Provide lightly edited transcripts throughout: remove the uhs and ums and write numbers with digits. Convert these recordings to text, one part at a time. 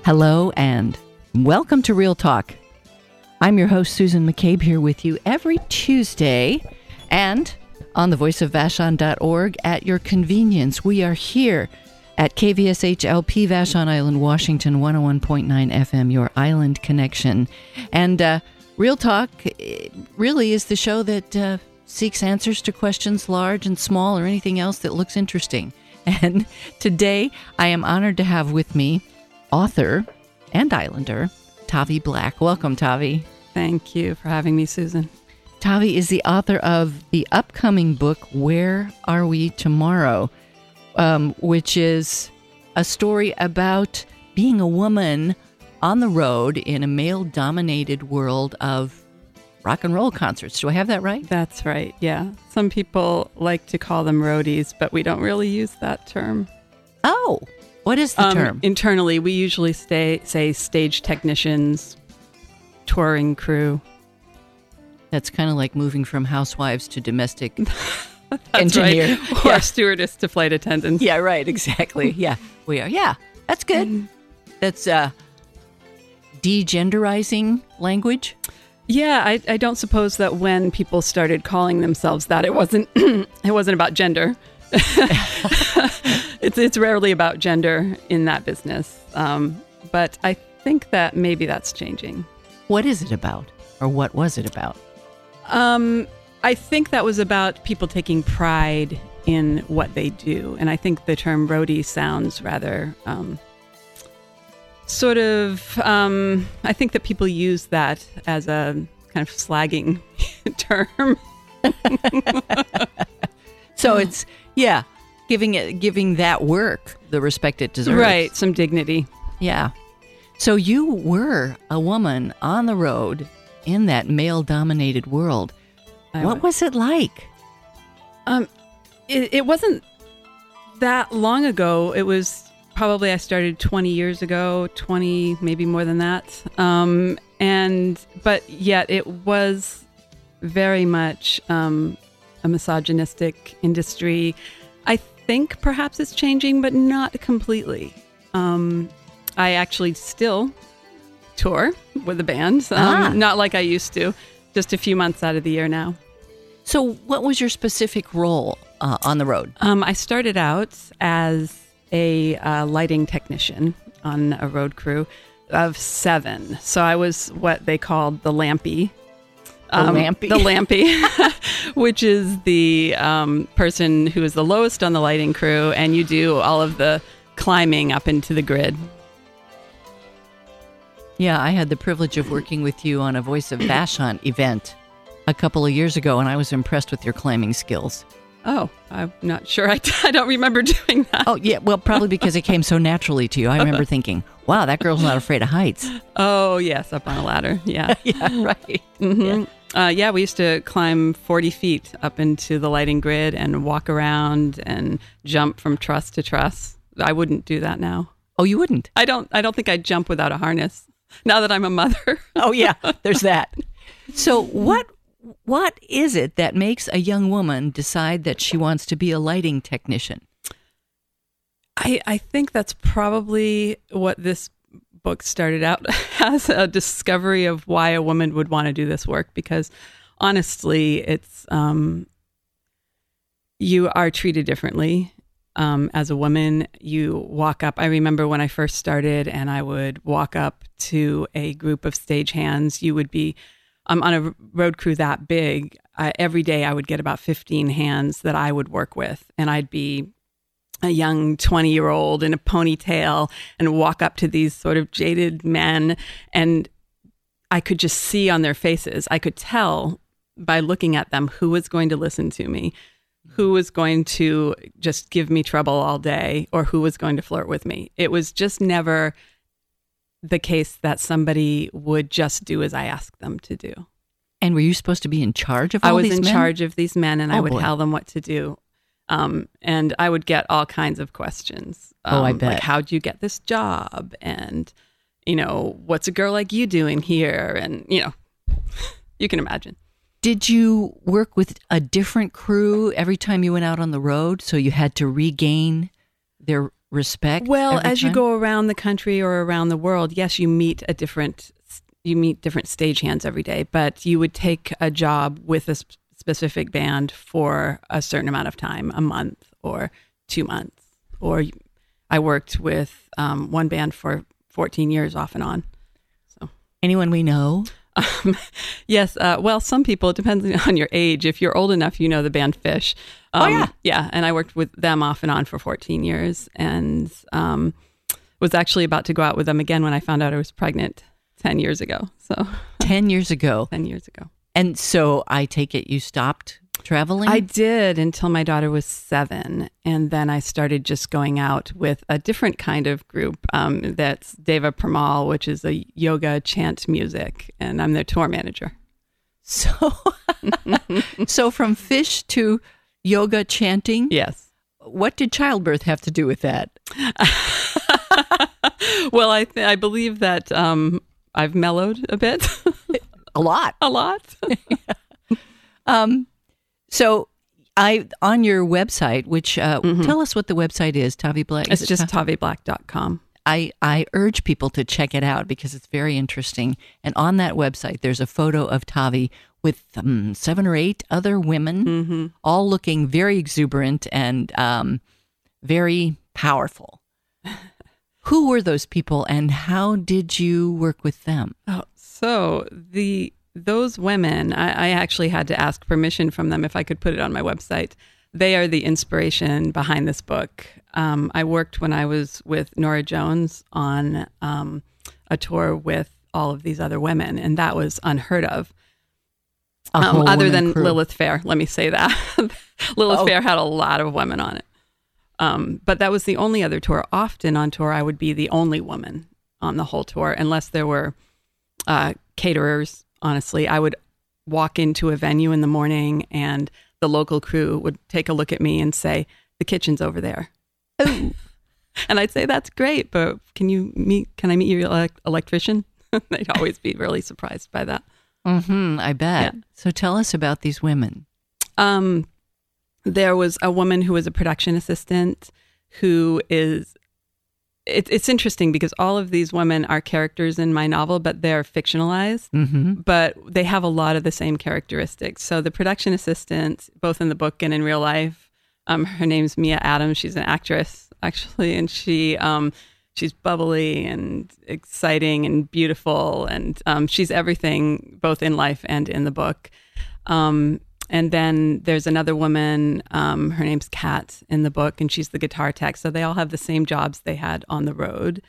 Hello and welcome to Real Talk. I'm your host, Susan McCabe, here with you every Tuesday and on thevoiceofvashon.org at your convenience. We are here at KVSH-LP, Vashon Island, Washington, 101.9 FM, your island connection. And Real Talk really is the show that seeks answers to questions large and small or anything else that looks interesting. And today I am honored to have with me author and islander, Tavi Black. Welcome, Tavi. Thank you for having me, Susan. Tavi is the author of the upcoming book, Where Are We Tomorrow? Which is a story about being a woman on the road in a male-dominated world of rock and roll concerts. Do I have that right? That's right, yeah. Some people like to call them roadies, but we don't really use that term. Oh, what is the term? Internally, we usually say stage technicians, touring crew. That's kind of like moving from housewives to domestic That's engineer. Right. Or stewardess to flight attendants. Yeah, right, exactly. Yeah, we are. Yeah, that's good. That's degenderizing language. Yeah, I don't suppose that when people started calling themselves that, it wasn't about gender. It's rarely about gender in that business. But I think that maybe that's changing. What is it about? Or what was it about? I think that was about people taking pride in what they do. And I think the term roadie sounds rather I think that people use that as a kind of slagging term. So it's, giving that work the respect it deserves. Right, some dignity. Yeah. So you were a woman on the road in that male-dominated world. What was it like? It wasn't that long ago. It was probably I started 20 years ago, 20, maybe more than that. But yet it was very much a misogynistic industry. I think perhaps it's changing, but not completely. I actually still tour with the band, not like I used to, just a few months out of the year now. So what was your specific role on the road? I started out as a lighting technician on a road crew of 7. So I was what they called the lampy. The lampy? The lampy, which is the person who is the lowest on the lighting crew, and you do all of the climbing up into the grid. Yeah, I had the privilege of working with you on a Voice of Vashon event a couple of years ago, and I was impressed with your climbing skills. Oh, I'm not sure. I don't remember doing that. Oh, yeah. Well, probably because it came so naturally to you. I remember thinking, wow, that girl's not afraid of heights. Oh, yes, up on a ladder. Yeah. Yeah, right. Mm-hmm. We used to climb 40 feet up into the lighting grid and walk around and jump from truss to truss. I wouldn't do that now. Oh, you wouldn't? I don't think I'd jump without a harness now that I'm a mother. Oh, yeah, there's that. So what is it that makes a young woman decide that she wants to be a lighting technician? I think that's probably what this book started out as, a discovery of why a woman would want to do this work. Because honestly, it's you are treated differently. As a woman, you walk up. I remember when I first started and I would walk up to a group of stagehands. You would be on a road crew that big. Every day I would get about 15 hands that I would work with. And I'd be a young 20-year-old in a ponytail and walk up to these sort of jaded men. And I could just see on their faces, I could tell by looking at them who was going to listen to me, who was going to just give me trouble all day, or who was going to flirt with me. It was just never the case that somebody would just do as I asked them to do. And were you supposed to be in charge of all these men? I was in charge of these men, and I would boy. tell them what to do. And I would get all kinds of questions. I bet. Like, how'd you get this job? And, what's a girl like you doing here? And, you can imagine. Did you work with a different crew every time you went out on the road, so you had to regain their respect? Well, every as you time? go around the country or around the world, yes, you meet different stagehands every day, but you would take a job with a specific band for a certain amount of time, a month or 2 months. Or I worked with one band for 14 years off and on. So Anyone we know? Yes. Well, some people, it depends on your age. If you're old enough, you know the band Fish. Yeah. Yeah. And I worked with them off and on for 14 years and was actually about to go out with them again when I found out I was pregnant 10 years ago. So 10 years ago. 10 years ago. And so I take it you stopped traveling? I did until my daughter was 7. And then I started just going out with a different kind of group. That's Deva Premal, which is a yoga chant music. And I'm their tour manager. So, so from Fish to yoga chanting? Yes. What did childbirth have to do with that? Well, I believe that I've mellowed a bit. A lot. A lot. So on your website, which tell us what the website is, Tavi Black. It's just TaviBlack.com. I urge people to check it out because it's very interesting. And on that website, there's a photo of Tavi with 7 or 8 other women, all looking very exuberant and very powerful. Who were those people and how did you work with them? Oh, so those women, I actually had to ask permission from them if I could put it on my website. They are the inspiration behind this book. I worked when I was with Norah Jones on a tour with all of these other women, and that was unheard of. Other than crew. Lilith Fair, let me say that. Lilith Fair had a lot of women on it. But that was the only other tour. Often on tour, I would be the only woman on the whole tour, unless there were caterers. Honestly, I would walk into a venue in the morning and the local crew would take a look at me and say, "The kitchen's over there." Ooh. And I'd say, "That's great, but can I meet your electrician?" They'd always be really surprised by that. I bet. Yeah. So tell us about these women. There was a woman who was a production assistant who is, it's interesting because all of these women are characters in my novel, but they're fictionalized, but they have a lot of the same characteristics. So the production assistant, both in the book and in real life, her name's Mia Adams. She's an actress, actually, and she's bubbly and exciting and beautiful, and she's everything both in life and in the book. And then there's another woman, her name's Kat in the book, and she's the guitar tech. So they all have the same jobs they had on the road.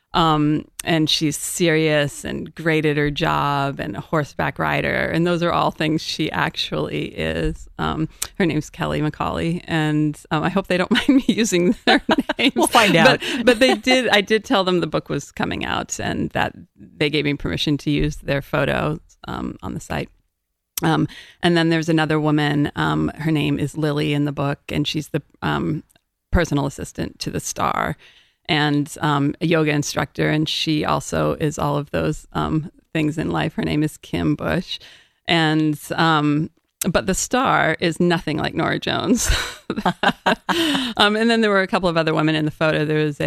And she's serious and great at her job and a horseback rider. And those are all things she actually is. Her name's Kelly McCauley. And I hope they don't mind me using their names. We'll find out. But I did tell them the book was coming out and that they gave me permission to use their photos on the site. And then there's another woman, her name is Lily in the book, and she's the personal assistant to the star and a yoga instructor. And she also is all of those things in life. Her name is Kim Bush. And but the star is nothing like Norah Jones. And then there were a couple of other women in the photo. There's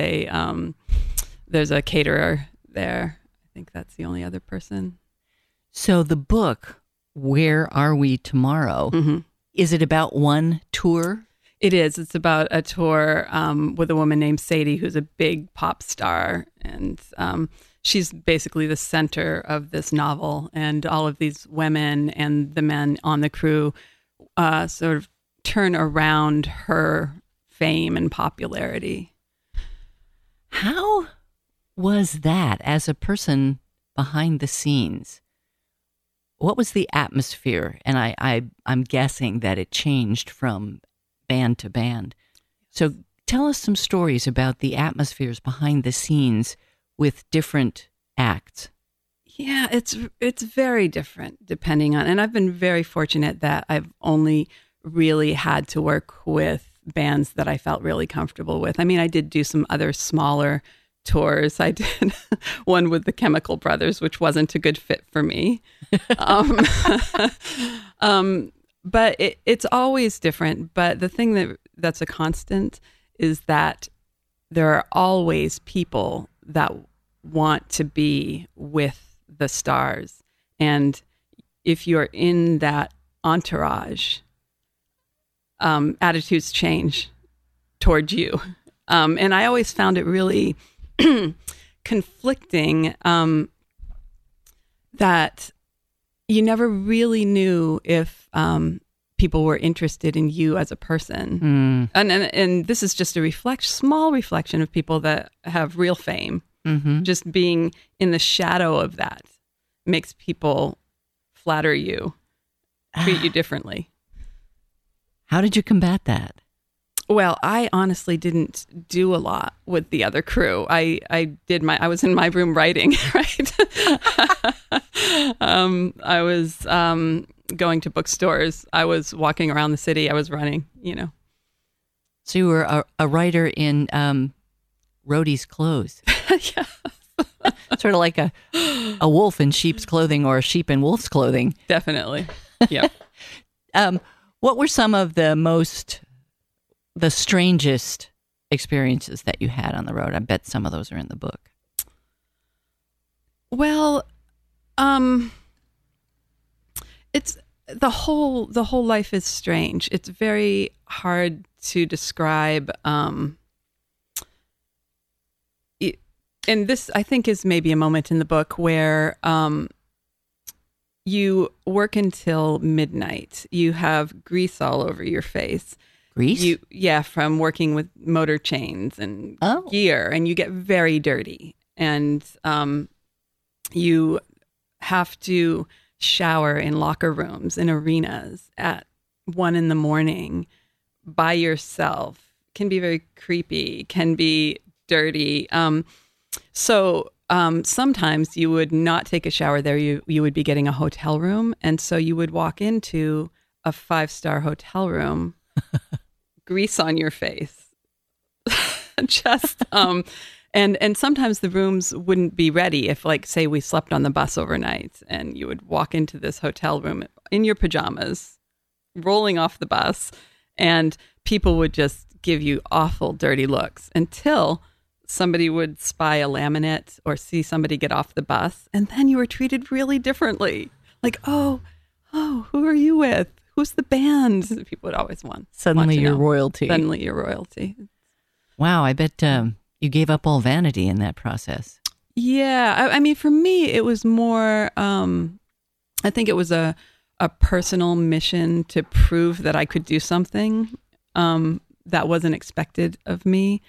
a caterer there. I think that's the only other person. So the book, Where Are We Tomorrow? Is it about one tour? It is. It's about a tour with a woman named Sadie, who's a big pop star. And she's basically the center of this novel. And all of these women and the men on the crew sort of turn around her fame and popularity. How was that as a person behind the scenes? What was the atmosphere? And I'm guessing that it changed from band to band. So tell us some stories about the atmospheres behind the scenes with different acts. Yeah, it's very different depending on, and I've been very fortunate that I've only really had to work with bands that I felt really comfortable with. I mean, I did do some other smaller tours. I did one with the Chemical Brothers, which wasn't a good fit for me. But it's always different. But the thing that's a constant is that there are always people that want to be with the stars. And if you're in that entourage, attitudes change toward you. And I always found it really conflicting that you never really knew if people were interested in you as a person. And this is just a small reflection of people that have real fame. Just being in the shadow of that makes people flatter you, treat you differently. How did you combat that? Well, I honestly didn't do a lot with the other crew. I was in my room writing, right? I was going to bookstores. I was walking around the city. I was running, So you were a writer in roadie's clothes. Yeah. Sort of like a wolf in sheep's clothing or a sheep in wolf's clothing. Definitely. Yeah. What were some of the strangest experiences that you had on the road? I bet some of those are in the book. Well, it's the whole life is strange. It's very hard to describe. And this, I think, is maybe a moment in the book where you work until midnight. You have grease all over your face. Grease? From working with motor chains and Oh. gear, and you get very dirty. And you have to shower in locker rooms, in arenas at 1 a.m. by yourself. Can be very creepy, can be dirty. So sometimes you would not take a shower there. You would be getting a hotel room. And so you would walk into a 5-star hotel room, grease on your face. Just, and sometimes the rooms wouldn't be ready if, like, say we slept on the bus overnight and you would walk into this hotel room in your pajamas, rolling off the bus, and people would just give you awful, dirty looks until somebody would spy a laminate or see somebody get off the bus, and then you were treated really differently. Like, oh, who are you with? Who's the band? People would always want. Suddenly you're royalty. Suddenly you're royalty. Wow, I bet you gave up all vanity in that process. Yeah, I mean, for me, it was more. I think it was a personal mission to prove that I could do something that wasn't expected of me.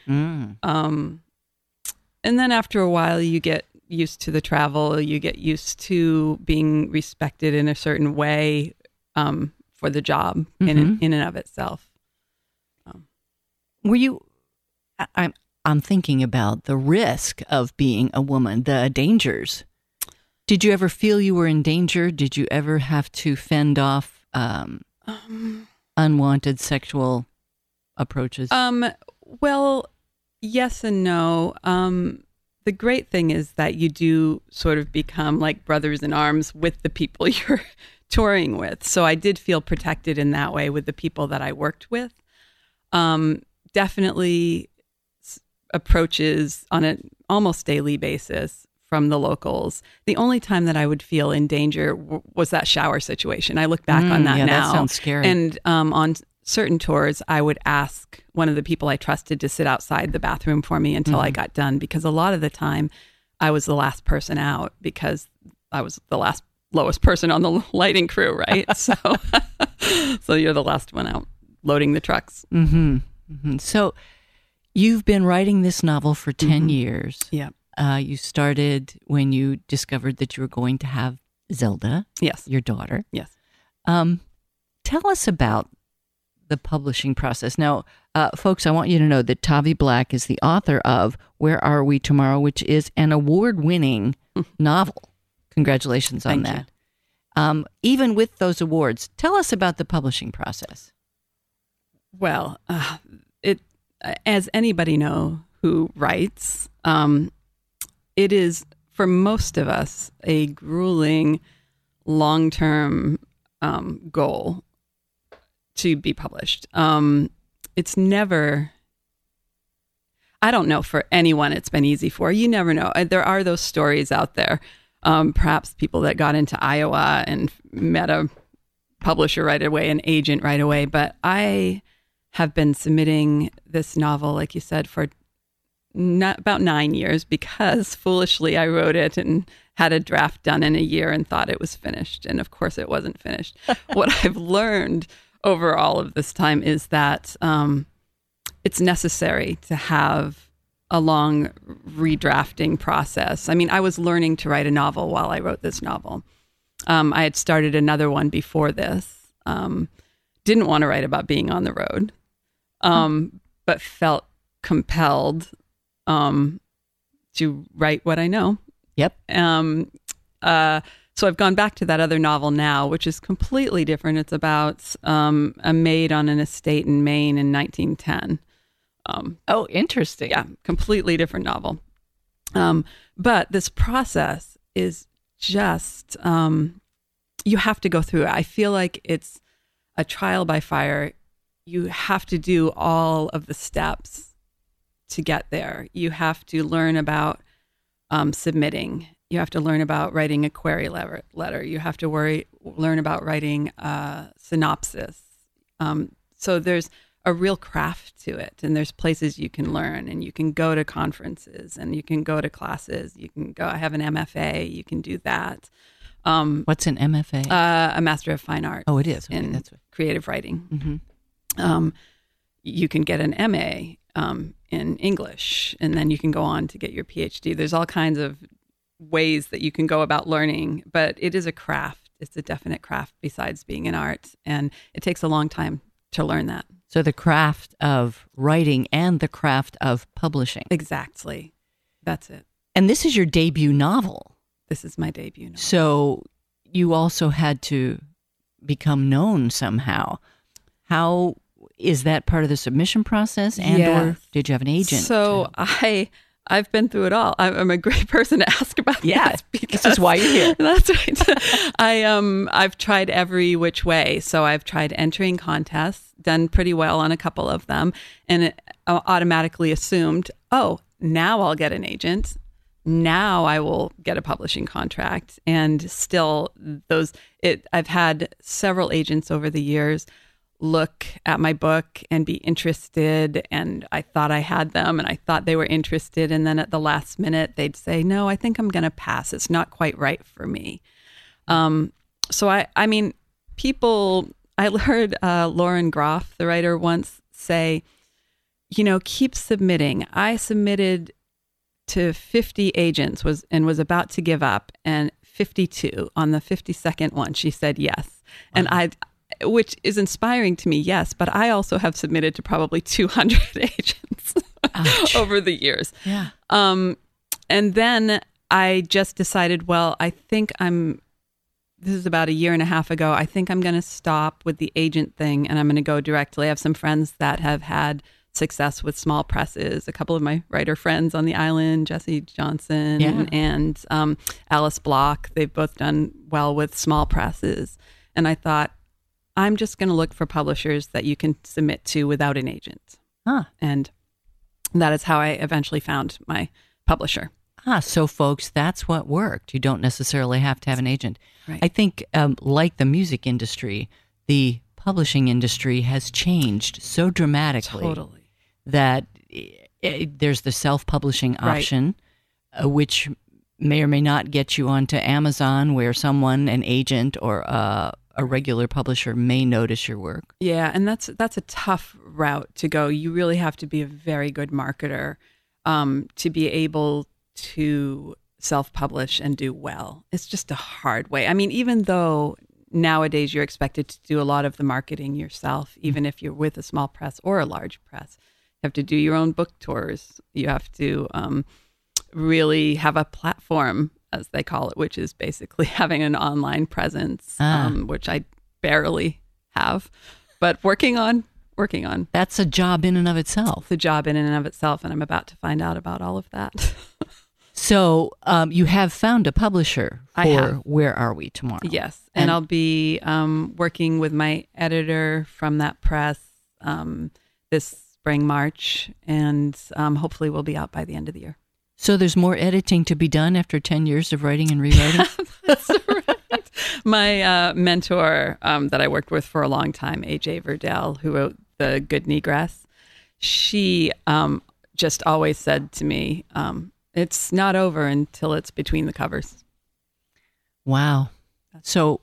And then after a while, you get used to the travel. You get used to being respected in a certain way for the job in and of itself. Were you? I'm thinking about the risk of being a woman, the dangers. Did you ever feel you were in danger? Did you ever have to fend off unwanted sexual approaches? Well, yes and no. The great thing is that you do sort of become like brothers in arms with the people you're touring with. So I did feel protected in that way with the people that I worked with. Definitely approaches on an almost daily basis from the locals. The only time that I would feel in danger was that shower situation. I look back on that now. That sounds scary. And on certain tours, I would ask one of the people I trusted to sit outside the bathroom for me until I got done, because a lot of the time I was the last person out because I was the lowest person on the lighting crew, right? So you're the last one out loading the trucks. So you've been writing this novel for 10 years. Yeah. You started when you discovered that you were going to have Zelda, Yes. your daughter. Yes. Tell us about the publishing process. Now, folks, I want you to know that Tavi Black is the author of Where Are We Tomorrow, which is an award-winning novel. Congratulations on Thank that. Even with those awards, tell us about the publishing process. Well, as anybody know who writes, it is, for most of us, a grueling, long-term goal to be published. It's never, I don't know for anyone it's been easy for. You never know. There are those stories out there. Perhaps people that got into Iowa and met a publisher right away, an agent right away. But I have been submitting this novel, like you said, for about 9 years because foolishly I wrote it and had a draft done in a year and thought it was finished. And of course it wasn't finished. What I've learned over all of this time is that it's necessary to have a long redrafting process. I mean, I was learning to write a novel while I wrote this novel. I had started another one before this. Didn't want to write about being on the road, but felt compelled to write what I know. Yep. So I've gone back to that other novel now, which is completely different. It's about a maid on an estate in Maine in 1910. Oh, interesting. Yeah, completely different novel. But this process is just, you have to go through it. I feel like it's a trial by fire. You have to do all of the steps to get there. You have to learn about submitting. You have to learn about writing a query letter. You have to learn about writing a synopsis. So there's a real craft to it, and there's places you can learn, and you can go to conferences, and you can go to classes. You can go. I have an MFA. You can do that. What's an MFA? A Master of Fine Arts. Oh, it is. Okay, in that's what... creative writing. Mm-hmm. You can get an MA in English, and then you can go on to get your PhD. There's all kinds of ways that you can go about learning, but it is a craft. It's a definite craft besides being an art, and it takes a long time to learn that. So the craft of writing and the craft of publishing. Exactly. That's it. And this is your debut novel. This is my debut novel. So you also had to become known somehow. How is that part of the submission process? And or did you have an agent? So I've been through it all. I'm a great person to ask about this because this is why you're here. That's right. I've tried every which way. So I've tried entering contests, done pretty well on a couple of them, and it automatically assumed, oh, now I'll get an agent. Now I will get a publishing contract. And still I've had several agents over the years look at my book and be interested, and I thought I had them and I thought they were interested, and then at the last minute they'd say, no, I think I'm going to pass. It's not quite right for me. So I mean, I heard Lauren Groff, the writer, once say, keep submitting. I submitted to 50 agents and was about to give up, and 52 on the 52nd one, she said yes. Wow. And which is inspiring to me, yes, but I also have submitted to probably 200 agents over the years. Yeah. And then I just decided, well, I think this is about a year and a half ago, I think I'm going to stop with the agent thing and I'm going to go directly. I have some friends that have had success with small presses. A couple of my writer friends on the island, Jesse Johnson and Alice Block, they've both done well with small presses. And I thought, I'm just going to look for publishers that you can submit to without an agent. And that is how I eventually found my publisher. So folks, that's what worked. You don't necessarily have to have an agent. Right. I think like the music industry, the publishing industry has changed so dramatically that there's the self-publishing option, which may or may not get you onto Amazon, where an agent or a regular publisher may notice your work. Yeah, and that's a tough route to go. You really have to be a very good marketer to be able to self-publish and do well. It's just a hard way. I mean, even though nowadays you're expected to do a lot of the marketing yourself, even if you're with a small press or a large press, you have to do your own book tours. You have to really have a platform, as they call it, which is basically having an online presence, which I barely have, but working on. That's a job in and of itself. It's a job in and of itself, and I'm about to find out about all of that. So you have found a publisher I have. Where Are We Tomorrow? Yes, and I'll be working with my editor from that press this spring, March, and hopefully we'll be out by the end of the year. So there's more editing to be done after 10 years of writing and rewriting? That's right. My mentor that I worked with for a long time, A.J. Verdell, who wrote The Good Negress, she just always said to me, it's not over until it's between the covers. Wow. So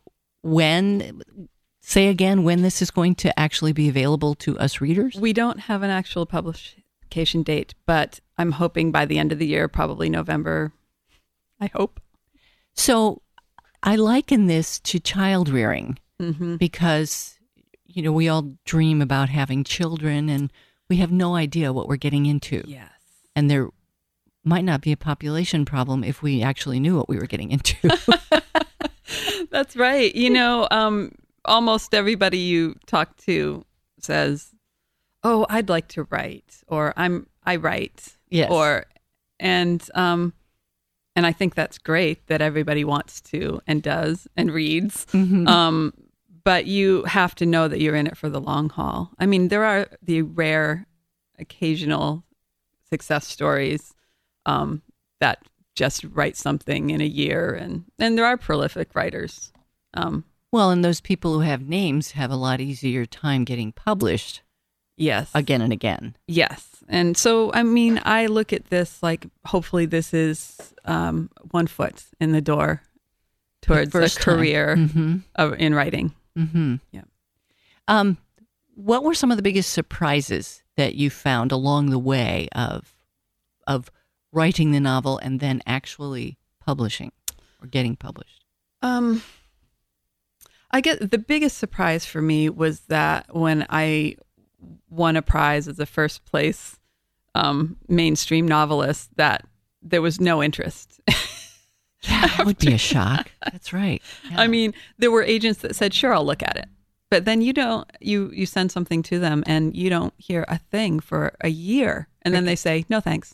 say again when this is going to actually be available to us readers? We don't have an actual publication date, but I'm hoping by the end of the year, probably November, I hope. So I liken this to child rearing because, we all dream about having children and we have no idea what we're getting into. Yes. And there might not be a population problem if we actually knew what we were getting into. That's right. Almost everybody you talk to says, "Oh, I'd like to write," or I write. Yes. And I think that's great that everybody wants to and does and reads. But you have to know that you're in it for the long haul. I mean, there are the rare, occasional success stories that just write something in a year, and there are prolific writers. Well, and those people who have names have a lot easier time getting published. Yes. Again and again. Yes. And so, I mean, I look at this like, hopefully this is 1 foot in the door towards a career in writing. Yeah. What were some of the biggest surprises that you found along the way of writing the novel and then actually publishing or getting published? I guess the biggest surprise for me was that when I won a prize as a first place mainstream novelist, that there was no interest. Yeah, that would be a shock. That's right. Yeah. I mean, there were agents that said, "Sure, I'll look at it," but then you send something to them and you don't hear a thing for a year, and then they say, "No, thanks."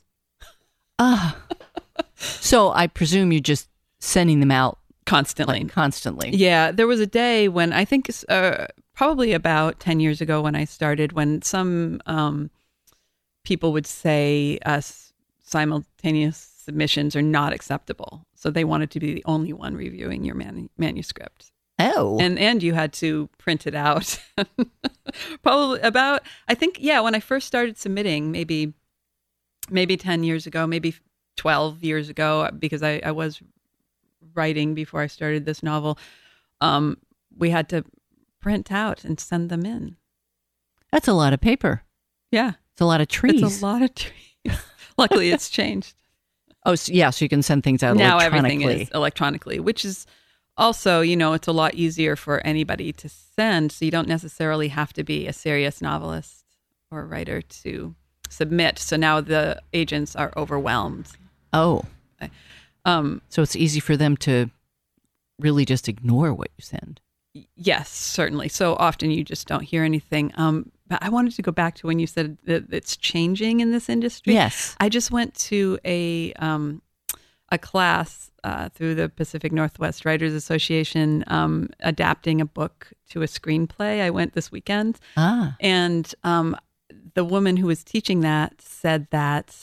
So I presume you're just sending them out constantly. Yeah, there was a day when I think probably about 10 years ago when I started, when some people would say simultaneous submissions are not acceptable. So they wanted to be the only one reviewing your manuscript. Oh. And you had to print it out. Probably about, I think, when I first started submitting, maybe 10 years ago, maybe 12 years ago, because I was writing before I started this novel, we had to print out and send them in. That's a lot of paper. Yeah. It's a lot of trees. It's a lot of trees. Luckily, it's changed. Oh, so you can send things out now electronically. Everything is electronically, which is also, it's a lot easier for anybody to send, so you don't necessarily have to be a serious novelist or writer to submit. So now the agents are overwhelmed. Oh. So it's easy for them to really just ignore what you send. Yes, certainly. So often you just don't hear anything. But I wanted to go back to when you said that it's changing in this industry. Yes. I just went to a class through the Pacific Northwest Writers Association, adapting a book to a screenplay. I went this weekend. And the woman who was teaching that said that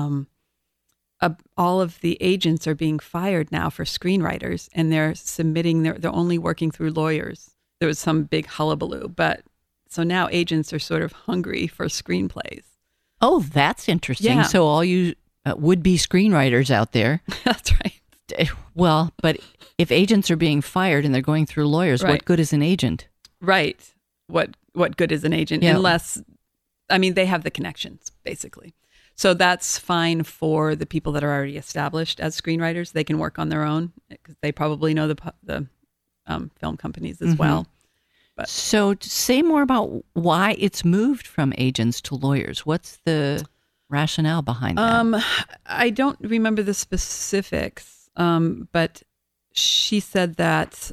all of the agents are being fired now for screenwriters, and they're submitting, they're only working through lawyers. There was some big hullabaloo, but so now agents are sort of hungry for screenplays. Oh, that's interesting. Yeah. So all you would-be screenwriters out there. That's right. Well, but if agents are being fired and they're going through lawyers, Right. What good is an agent? Right. What good is an agent? Yeah. Unless, they have the connections, basically. So that's fine for the people that are already established as screenwriters. They can work on their own because they probably know the film companies as well. But So say more about why it's moved from agents to lawyers. What's the rationale behind that? I don't remember the specifics, but she said that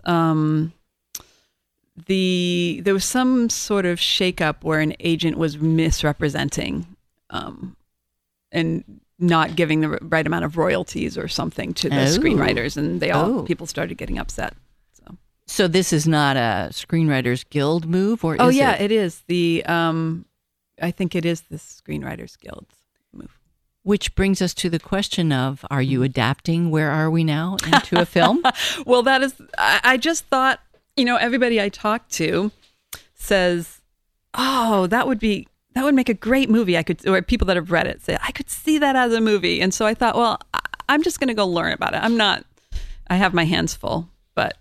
there was some sort of shakeup where an agent was misrepresenting and not giving the right amount of royalties or something to the screenwriters, and people started getting upset. So this is not a Screenwriters Guild move, or is Oh yeah, it? it is. I think it is the Screenwriters Guild's move. Which brings us to the question of, are you adapting Where Are We Now into a film? Well, that is, I just thought, everybody I talk to says, oh, that would make a great movie. Or people that have read it say, I could see that as a movie. And so I thought, well, I'm just going to go learn about it. I have my hands full, but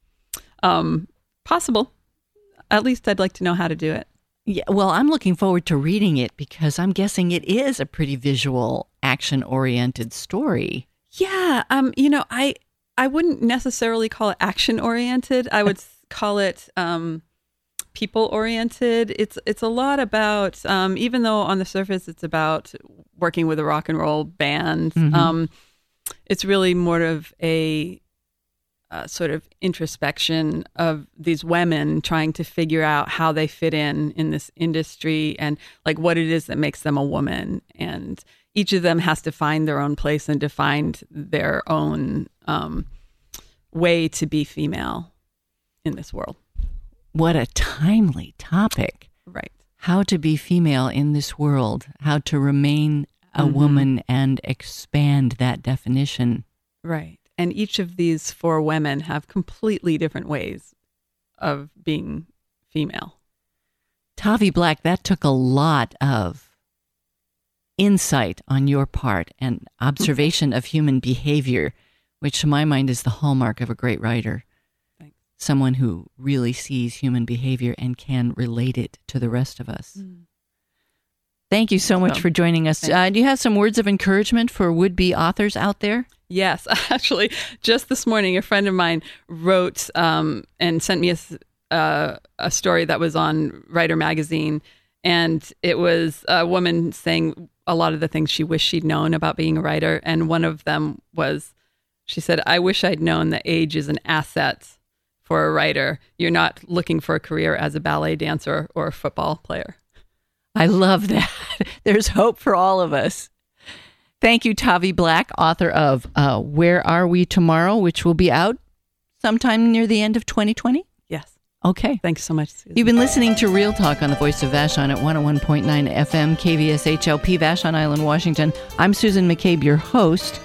possible. At least I'd like to know how to do it. Yeah, well, I'm looking forward to reading it because I'm guessing it is a pretty visual, action-oriented story. Yeah, I wouldn't necessarily call it action-oriented. I would call it people-oriented. It's a lot about, even though on the surface it's about working with a rock and roll band, it's really more of a sort of introspection of these women trying to figure out how they fit in this industry and like what it is that makes them a woman. And each of them has to find their own place and to find their own way to be female in this world. What a timely topic. Right. How to be female in this world, how to remain a woman and expand that definition. Right. And each of these 4 women have completely different ways of being female. Tavi Black, that took a lot of insight on your part and observation of human behavior, which to my mind is the hallmark of a great writer. Thanks. Someone who really sees human behavior and can relate it to the rest of us. Thank you so much for joining us. Do you have some words of encouragement for would-be authors out there? Yes, actually, just this morning, a friend of mine wrote and sent me a story that was on Writer Magazine, and it was a woman saying a lot of the things she wished she'd known about being a writer, and one of them was, she said, I wish I'd known that age is an asset for a writer. You're not looking for a career as a ballet dancer or a football player. I love that. There's hope for all of us. Thank you, Tavi Black, author of Where Are We Tomorrow, which will be out sometime near the end of 2020? Yes. Okay. Thanks so much, Susan. You've been listening to Real Talk on the Voice of Vashon at 101.9 FM, KVSHLP, Vashon Island, Washington. I'm Susan McCabe, your host.